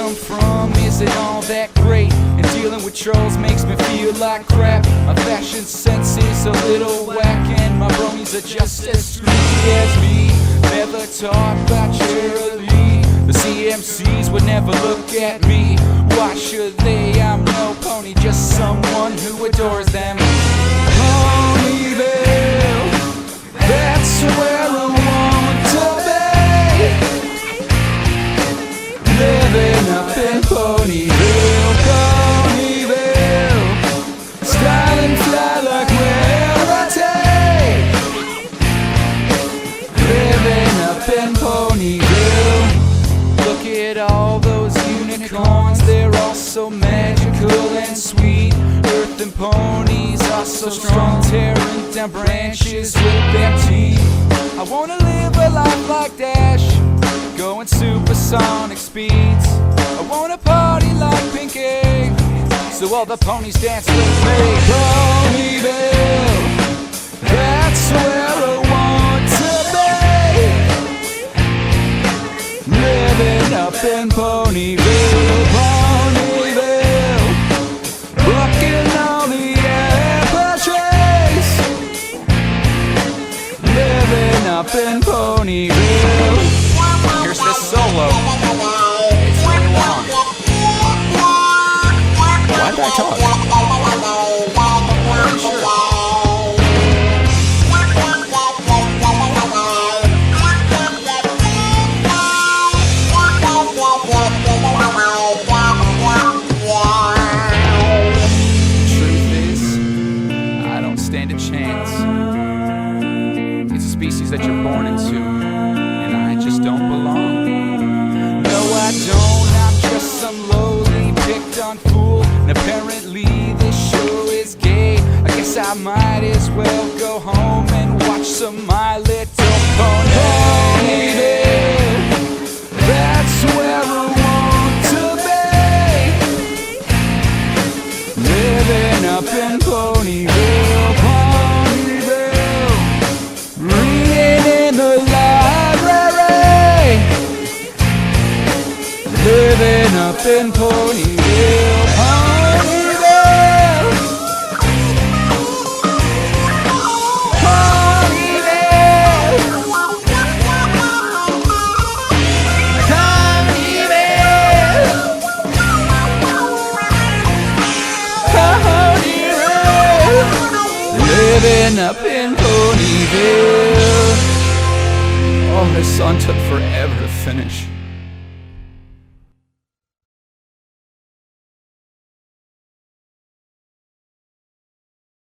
come from isn't all that great, and dealing with trolls makes me feel like crap. My fashion sense is a little whack, and my bronies are just as streaky as me. Never taught by charity, the CMCs would never look at me. Why should they? I'm no pony, just someone who adores them. Ponyville, that's where I want to be. Living up in Ponyville, Ponyville, style and fly like rarity. Living up in Ponyville. Look at all those unicorns, they're all so magical and sweet. Earth and ponies are so strong, tearing down branches with their teeth. I wanna live a life like Dash, going supersonic speeds. I wanna party like Pinky, so all the ponies dance with me. Ponyville, that's where I want to be. Living up in Ponyville, Ponyville, rocking all the apple trees. Living up in Ponyville. Here's this solo. It's really long. Why did I talk? Sure. Stand a chance. It's a species that you're born into, and I just don't belong. No, I don't. I'm just some lowly picked on fool, and apparently this show is gay. I guess I might as well go home and watch some My Little Pony. That's where I want to be. Living up in Ponyville. Living up in Ponyville, Ponyville, Ponyville, Ponyville, Ponyville, living up in Ponyville. Oh, this song took forever to finish.